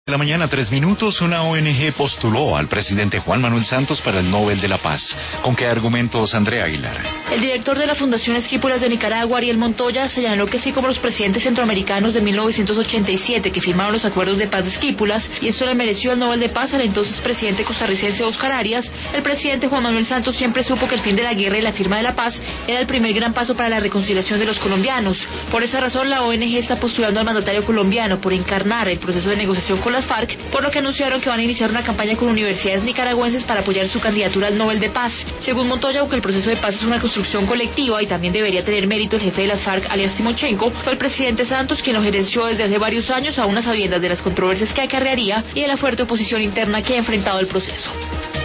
De la mañana, 3 minutos, una ONG postuló al presidente Juan Manuel Santos para el Nobel de la Paz. ¿Con qué argumentos, Andrea Aguilar? El director de la Fundación Esquípulas de Nicaragua, Ariel Montoya, señaló que así como los presidentes centroamericanos de 1987 que firmaron los acuerdos de paz de Esquípulas, y esto le mereció el Nobel de Paz al entonces presidente costarricense Óscar Arias, el presidente Juan Manuel Santos siempre supo que el fin de la guerra y la firma de la paz era el primer gran paso para la reconciliación de los colombianos. Por esa razón, la ONG está postulando al mandatario colombiano por encarnar el proceso de negociación con las FARC, por lo que anunciaron que van a iniciar una campaña con universidades nicaragüenses para apoyar su candidatura al Nobel de Paz. Según Montoya, aunque el proceso de paz es una construcción colectiva y también debería tener mérito el jefe de las FARC, alias Timochenko, fue el presidente Santos quien lo gerenció desde hace varios años, a unas sabiendas de las controversias que acarrearía y de la fuerte oposición interna que ha enfrentado el proceso.